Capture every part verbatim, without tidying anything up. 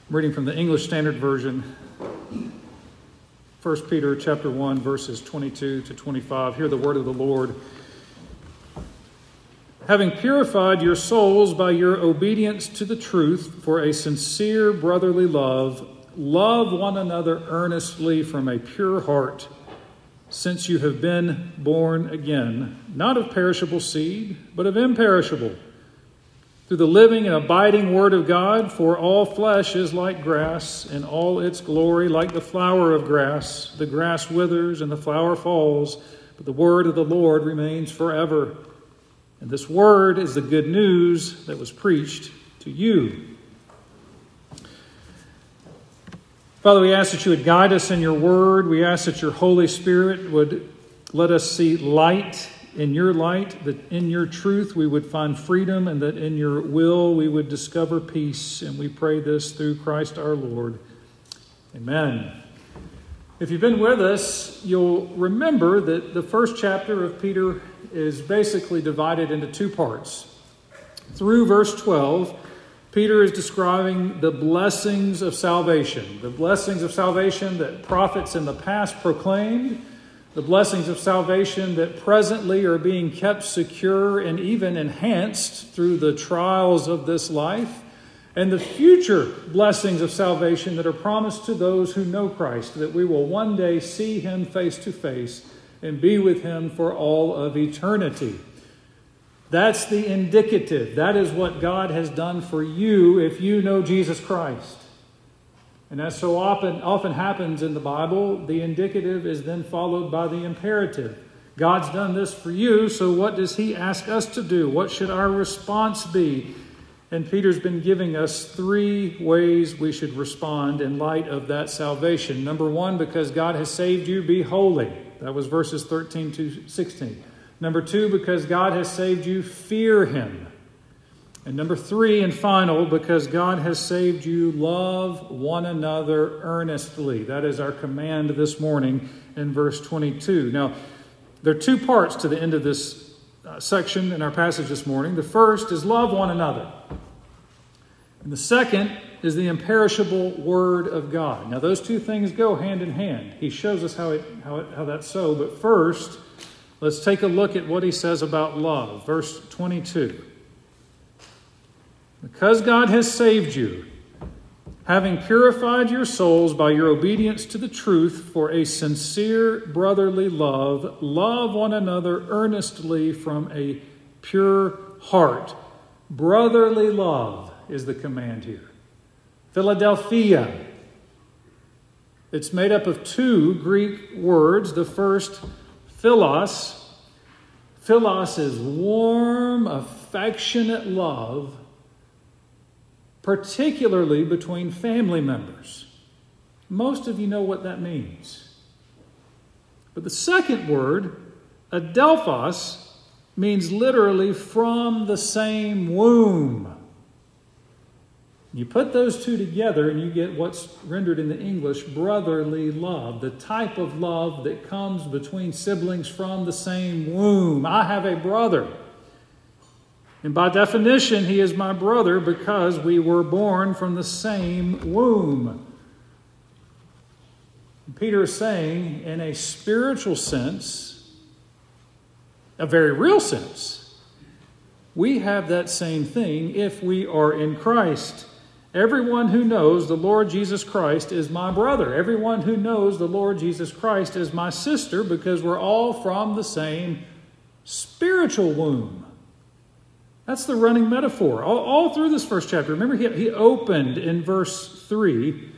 I'm reading from the English Standard Version, First Peter chapter one, verses twenty-two to twenty-five. Hear the word of the Lord. Having purified your souls by your obedience to the truth for a sincere brotherly love, love one another earnestly from a pure heart, since you have been born again, not of perishable seed, but of imperishable, through the living and abiding word of God. For all flesh is like grass, and all its glory like the flower of grass. The grass withers and the flower falls, but the word of the Lord remains forever. And this word is the good news that was preached to you. Father, we ask that you would guide us in your word. We ask that your Holy Spirit would let us see light in your light, that in your truth we would find freedom, and that in your will we would discover peace. And we pray this through Christ our Lord. Amen. If you've been with us, you'll remember that the first chapter of Peter is basically divided into two parts. Through verse twelve, Peter is describing the blessings of salvation, the blessings of salvation that prophets in the past proclaimed, the blessings of salvation that presently are being kept secure and even enhanced through the trials of this life, and the future blessings of salvation that are promised to those who know Christ, that we will one day see him face to face and be with him for all of eternity. That's the indicative. That is what God has done for you if you know Jesus Christ. And as so often, often happens in the Bible, the indicative is then followed by the imperative. God's done this for you, so what does he ask us to do? What should our response be? And Peter's been giving us three ways we should respond in light of that salvation. Number one, because God has saved you, be holy. That was verses thirteen to sixteen. Number two, because God has saved you, fear him. And number three and final, because God has saved you, love one another earnestly. That is our command this morning in verse twenty-two. Now, there are two parts to the end of this uh, section in our passage this morning. The first is love one another. And the second is the imperishable word of God. Now, those two things go hand in hand. He shows us how, it, how, it, how that's so. But first, let's take a look at what he says about love. Verse twenty-two. Because God has saved you, having purified your souls by your obedience to the truth for a sincere brotherly love, love one another earnestly from a pure heart. Brotherly love is the command here. Philadelphia. It's made up of two Greek words. The first, philos. Philos is warm, affectionate love, particularly between family members. Most of you know what that means. But the second word, adelphos, means literally from the same womb. You put those two together and you get what's rendered in the English brotherly love, the type of love that comes between siblings from the same womb. I have a brother. And by definition, he is my brother because we were born from the same womb. Peter is saying, in a spiritual sense, a very real sense, we have that same thing if we are in Christ. Everyone who knows the Lord Jesus Christ is my brother. Everyone who knows the Lord Jesus Christ is my sister, because we're all from the same spiritual womb. That's the running metaphor. All, all through this first chapter. Remember, he, he opened in verse three.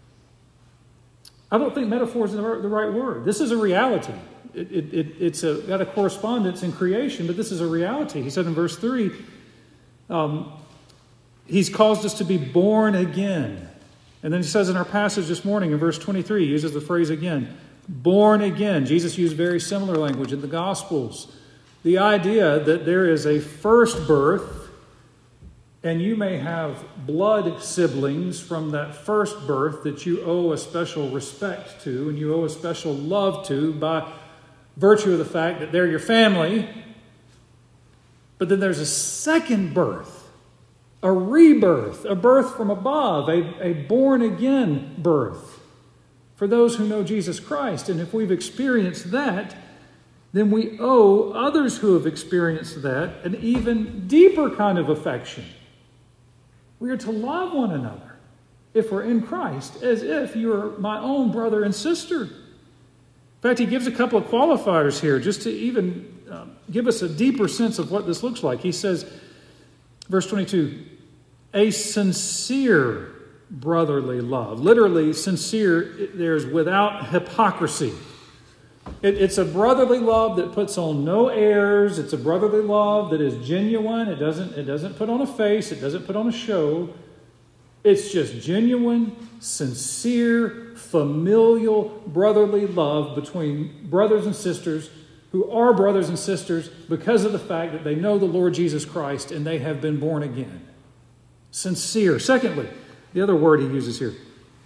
I don't think metaphor is the right word. This is a reality. It, it, it, it's a, got a correspondence in creation, but this is a reality. He said in verse three, um, he's caused us to be born again. And then he says in our passage this morning in verse twenty-three, he uses the phrase again, born again. Jesus used very similar language in the Gospels. The idea that there is a first birth, and you may have blood siblings from that first birth that you owe a special respect to and you owe a special love to by virtue of the fact that they're your family. But then there's a second birth, a rebirth, a birth from above, a, a born-again birth for those who know Jesus Christ. And if we've experienced that, then we owe others who have experienced that an even deeper kind of affection. We are to love one another, if we're in Christ, as if you're my own brother and sister. In fact, he gives a couple of qualifiers here just to even uh, give us a deeper sense of what this looks like. He says, verse twenty-two, a sincere brotherly love. Literally, sincere, there's without hypocrisy. It, it's a brotherly love that puts on no airs. It's a brotherly love that is genuine. It doesn't, it doesn't put on a face. It doesn't put on a show. It's just genuine, sincere, familial, brotherly love between brothers and sisters who are brothers and sisters because of the fact that they know the Lord Jesus Christ and they have been born again. Sincere. Secondly, the other word he uses here,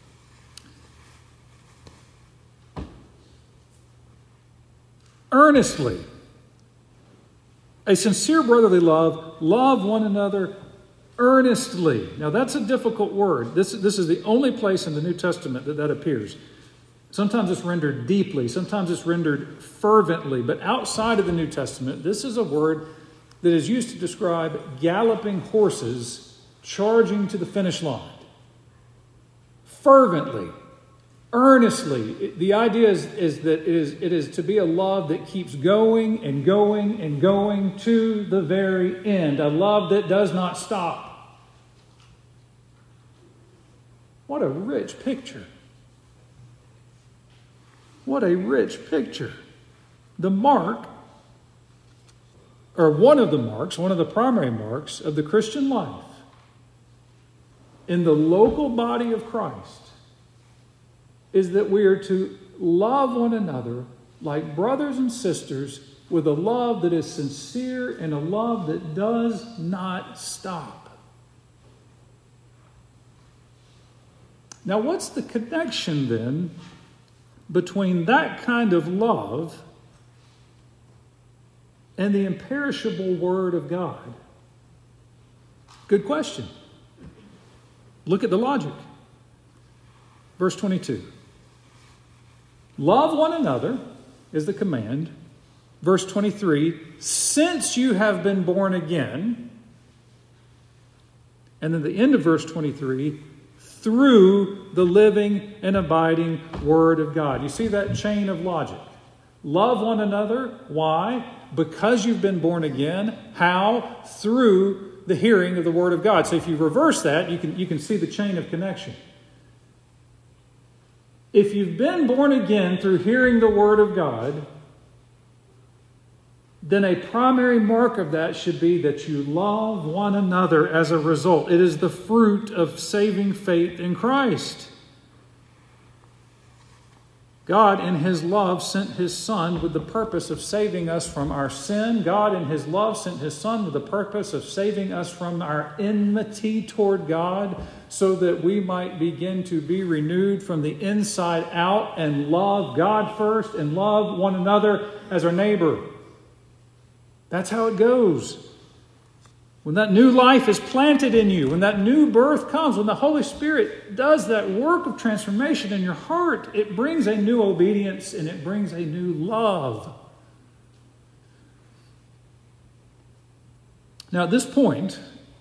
earnestly. A sincere brotherly love, love one another earnestly. Now that's a difficult word. This, this is the only place in the New Testament that that appears. Sometimes it's rendered deeply, sometimes it's rendered fervently, but outside of the New Testament, this is a word that is used to describe galloping horses charging to the finish line. Fervently, earnestly. The idea is, is that it is, it is to be a love that keeps going and going and going to the very end. A love that does not stop. What a rich picture. What a rich picture. The mark, or one of the marks, one of the primary marks of the Christian life in the local body of Christ is that we are to love one another like brothers and sisters with a love that is sincere and a love that does not stop. Now, what's the connection then between that kind of love and the imperishable Word of God? Good question. Look at the logic. Verse twenty-two. Love one another is the command. Verse twenty-three, since you have been born again. And then the end of verse twenty-three, through the living and abiding Word of God. You see that chain of logic. Love one another. Why? Because you've been born again. How? Through the hearing of the Word of God. So if you reverse that, you can, you can see the chain of connection. If you've been born again through hearing the Word of God, then a primary mark of that should be that you love one another as a result. It is the fruit of saving faith in Christ. God, in His love, sent His Son with the purpose of saving us from our sin. God, in His love, sent His Son with the purpose of saving us from our enmity toward God, so that we might begin to be renewed from the inside out and love God first and love one another as our neighbor. That's how it goes. When that new life is planted in you, when that new birth comes, when the Holy Spirit does that work of transformation in your heart, it brings a new obedience and it brings a new love. Now at this point,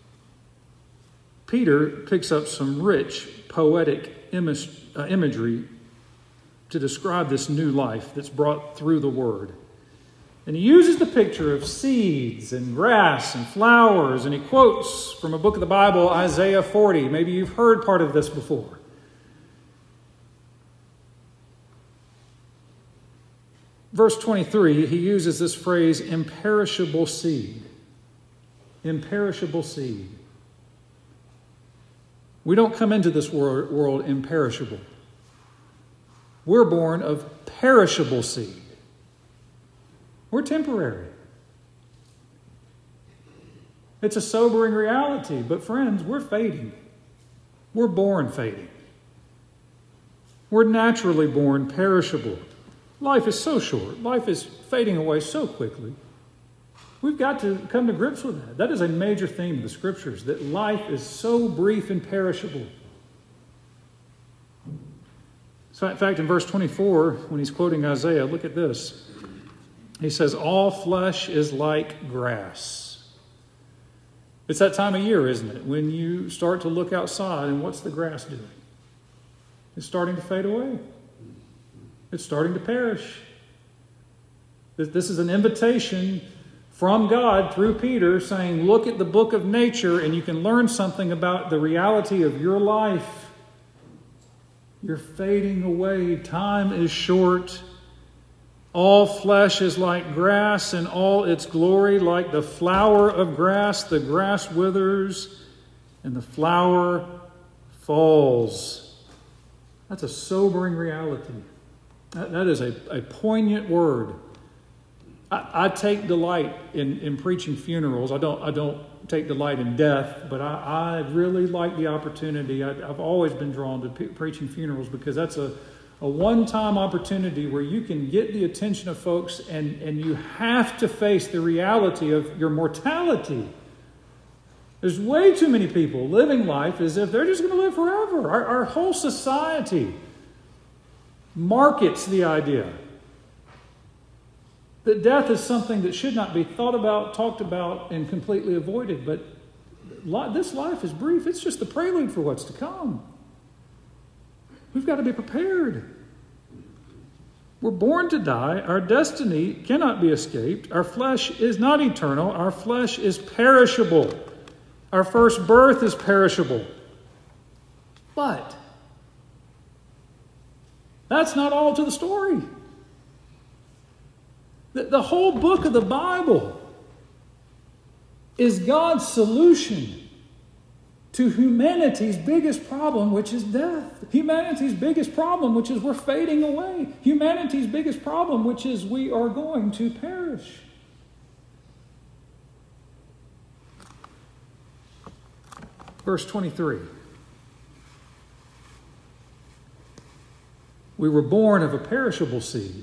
Peter picks up some rich poetic image, uh, imagery to describe this new life that's brought through the Word. And he uses the picture of seeds and grass and flowers, and he quotes from a book of the Bible, Isaiah forty. Maybe you've heard part of this before. Verse twenty-three, he uses this phrase, imperishable seed. Imperishable seed. We don't come into this world, world imperishable. We're born of perishable seed. We're temporary. It's a sobering reality, but friends, we're fading. We're born fading. We're naturally born perishable. Life is so short. Life is fading away so quickly. We've got to come to grips with that. That is a major theme of the Scriptures, that life is so brief and perishable. So, in fact, in verse twenty-four, when he's quoting Isaiah, look at this. He says, all flesh is like grass. It's that time of year, isn't it? When you start to look outside, and what's the grass doing? It's starting to fade away. It's starting to perish. This is an invitation from God through Peter saying, look at the book of nature and you can learn something about the reality of your life. You're fading away. Time is short. All flesh is like grass, and all its glory like the flower of grass. The grass withers, and the flower falls. That's a sobering reality. That, that is a, a poignant word. I, I take delight in, in preaching funerals. I don't I don't take delight in death, but I, I really like the opportunity. I, I've always been drawn to pe- preaching funerals because that's a A one-time opportunity where you can get the attention of folks and, and you have to face the reality of your mortality. There's way too many people living life as if they're just going to live forever. Our, our whole society markets the idea that death is something that should not be thought about, talked about, and completely avoided. But this life is brief. It's just the prelude for what's to come. We've got to be prepared. We're born to die. Our destiny cannot be escaped. Our flesh is not eternal. Our flesh is perishable. Our first birth is perishable. But that's not all to the story. The, the whole book of the Bible is God's solution to humanity's biggest problem, which is death. Humanity's biggest problem, which is we're fading away. Humanity's biggest problem, which is we are going to perish. Verse twenty-three. We were born of a perishable seed.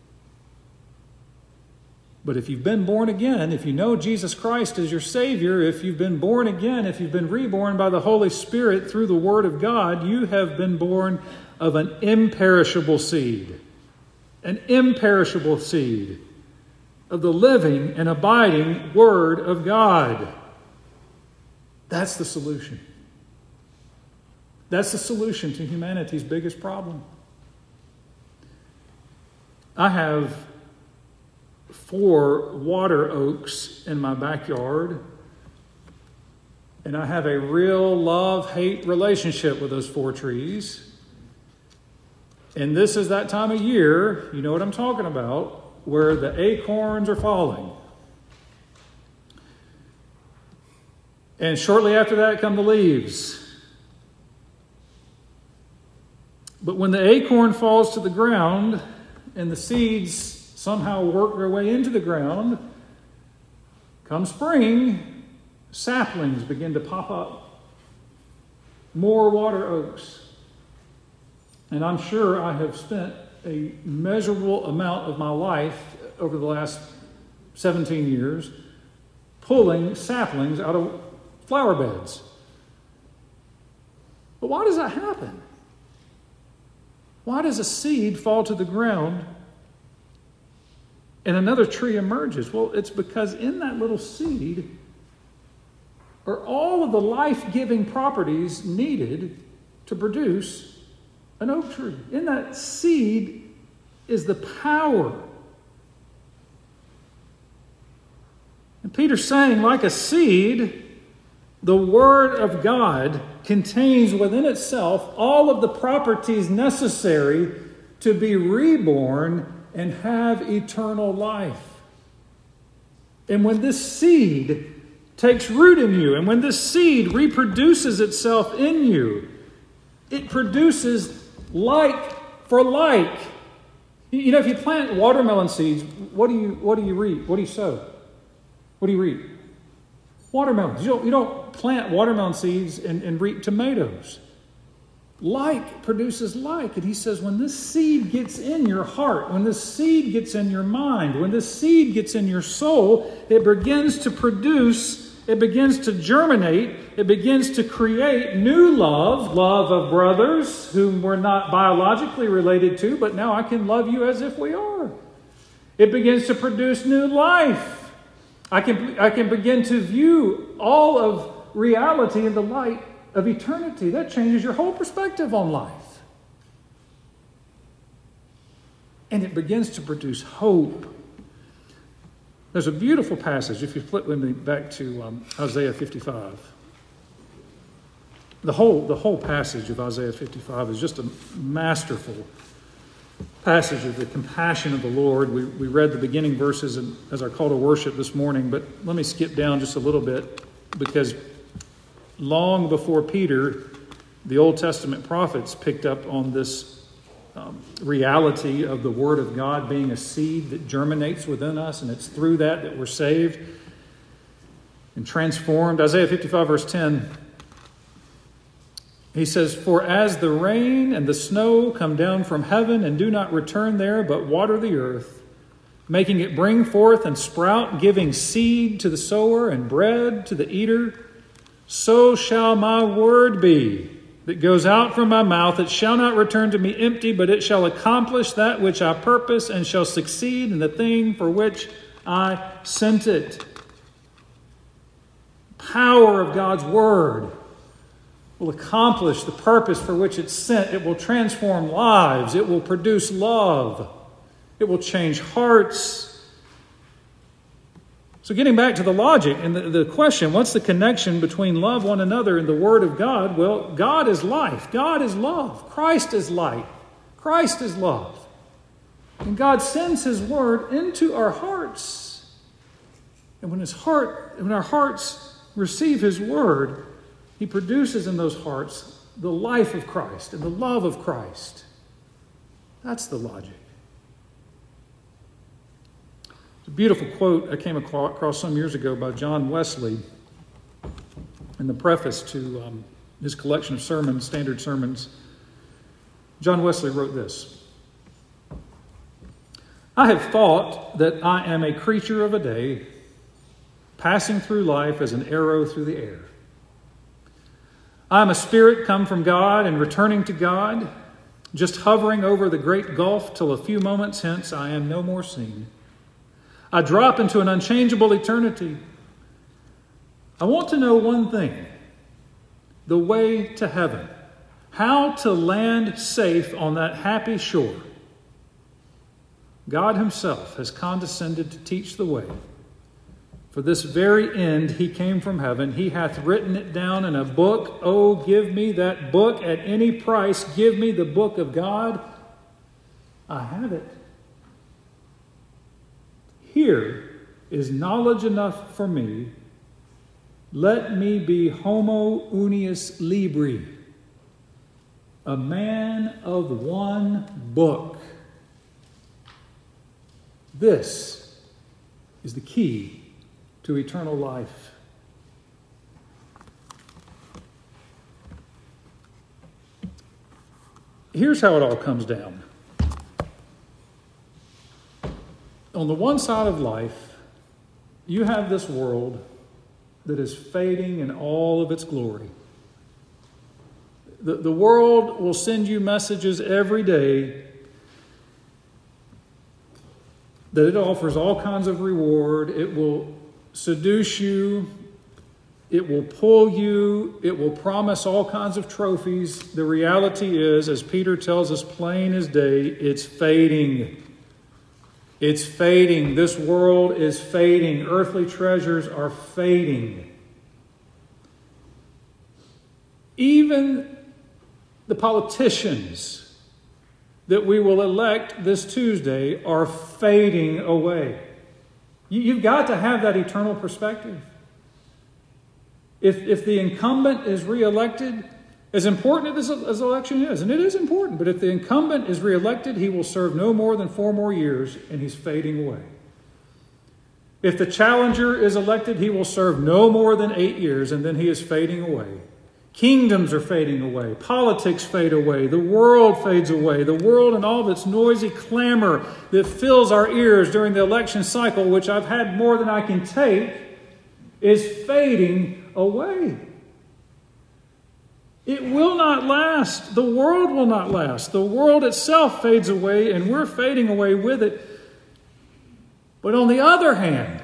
But if you've been born again, if you know Jesus Christ as your Savior, if you've been born again, if you've been reborn by the Holy Spirit through the Word of God, you have been born of an imperishable seed. An imperishable seed of the living and abiding Word of God. That's the solution. That's the solution to humanity's biggest problem. I have four water oaks in my backyard, and I have a real love-hate relationship with those four trees. And this is that time of year, you know what I'm talking about, where the acorns are falling. And shortly after that come the leaves. But when the acorn falls to the ground and the seeds somehow work their way into the ground, come spring, saplings begin to pop up. More water oaks. And I'm sure I have spent a measurable amount of my life over the last seventeen years pulling saplings out of flower beds. But why does that happen? Why does a seed fall to the ground and another tree emerges? Well, it's because in that little seed are all of the life-giving properties needed to produce an oak tree. In that seed is the power. And Peter's saying, like a seed, the Word of God contains within itself all of the properties necessary to be reborn and have eternal life. And when this seed takes root in you, and when this seed reproduces itself in you, it produces like for like. You know, if you plant watermelon seeds, what do you what do you reap? What do you sow? What do you reap? Watermelons. You don't, you don't plant watermelon seeds and, and reap tomatoes. Like produces like. And he says, when this seed gets in your heart, when this seed gets in your mind, when this seed gets in your soul, it begins to produce, it begins to germinate, it begins to create new love, love of brothers whom we're not biologically related to, but now I can love you as if we are. It begins to produce new life. I can, I can begin to view all of reality in the light of eternity. That changes your whole perspective on life. And it begins to produce hope. There's a beautiful passage, if you flip with me back to um, Isaiah fifty-five. The whole, the whole passage of Isaiah fifty-five is just a masterful passage of the compassion of the Lord. We, we read the beginning verses in, as our call to worship this morning, but let me skip down just a little bit, because long before Peter, the Old Testament prophets picked up on this um, reality of the Word of God being a seed that germinates within us, and it's through that that we're saved and transformed. Isaiah fifty-five verse ten, he says, "For as the rain and the snow come down from heaven and do not return there, but water the earth, making it bring forth and sprout, giving seed to the sower and bread to the eater, so shall my word be that goes out from my mouth. It shall not return to me empty, but it shall accomplish that which I purpose and shall succeed in the thing for which I sent it." Power of God's word will accomplish the purpose for which it's sent. It will transform lives. It will produce love. It will change hearts. So getting back to the logic and the, the question, what's the connection between love one another and the Word of God? Well, God is life. God is love. Christ is light. Christ is love. And God sends His Word into our hearts. And when His heart, when our hearts receive His Word, He produces in those hearts the life of Christ and the love of Christ. That's the logic. It's a beautiful quote I came across some years ago by John Wesley in the preface to um, his collection of sermons, Standard Sermons. John Wesley wrote this: "I have thought that I am a creature of a day, passing through life as an arrow through the air. I am a spirit come from God and returning to God, just hovering over the great gulf till a few moments hence I am no more seen. I drop into an unchangeable eternity. I want to know one thing: the way to heaven, how to land safe on that happy shore. God Himself has condescended to teach the way. For this very end He came from heaven. He hath written it down in a book. Oh, give me that book at any price. Give me the book of God. I have it. Here is knowledge enough for me. Let me be homo unius libri, a man of one book. This is the key to eternal life." Here's how it all comes down. On the one side of life, you have this world that is fading in all of its glory. The, the world will send you messages every day that it offers all kinds of reward. It will seduce you. It will pull you. It will promise all kinds of trophies. The reality is, as Peter tells us plain as day, it's fading. It's fading. This world is fading. Earthly treasures are fading. Even the politicians that we will elect this Tuesday are fading away. You've got to have that eternal perspective. If, if the incumbent is reelected, as important as, as election is, and it is important, but if the incumbent is reelected, he will serve no more than four more years, and he's fading away. If the challenger is elected, he will serve no more than eight years, and then he is fading away. Kingdoms are fading away. Politics fade away. The world fades away. The world and all of its noisy clamor that fills our ears during the election cycle, which I've had more than I can take, is fading away. It will not last. The world will not last. The world itself fades away, and we're fading away with it. But on the other hand,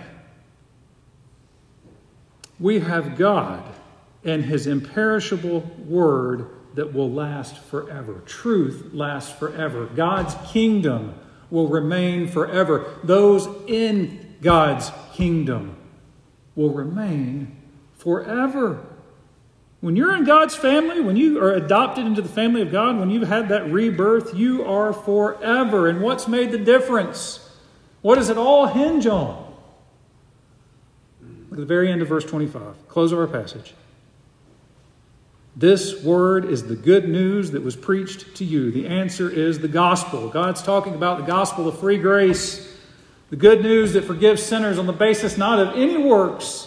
we have God and His imperishable word that will last forever. Truth lasts forever. God's kingdom will remain forever. Those in God's kingdom will remain forever. When you're in God's family, when you are adopted into the family of God, when you've had that rebirth, you are forever. And what's made the difference? What does it all hinge on? Look at the very end of verse twenty-five. Close of our passage. This word is the good news that was preached to you. The answer is the gospel. God's talking about the gospel of free grace. The good news that forgives sinners on the basis not of any works,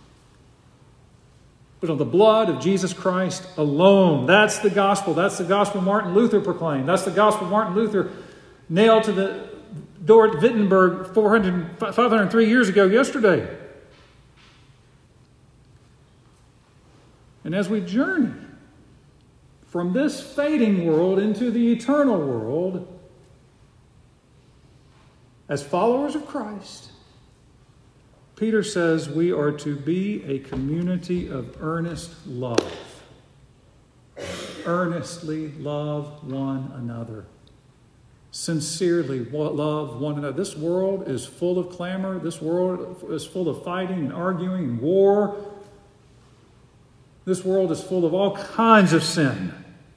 but on the blood of Jesus Christ alone. That's the gospel. That's the gospel Martin Luther proclaimed. That's the gospel Martin Luther nailed to the door at Wittenberg four hundred, five hundred three years ago yesterday. And as we journey from this fading world into the eternal world, as followers of Christ, Peter says we are to be a community of earnest love. Earnestly love one another. Sincerely love one another. This world is full of clamor. This world is full of fighting and arguing and war. This world is full of all kinds of sin.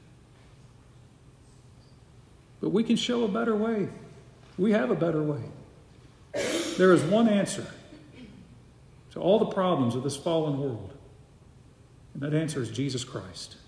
But we can show a better way. We have a better way. There is one answer to all the problems of this fallen world. And that answer is Jesus Christ.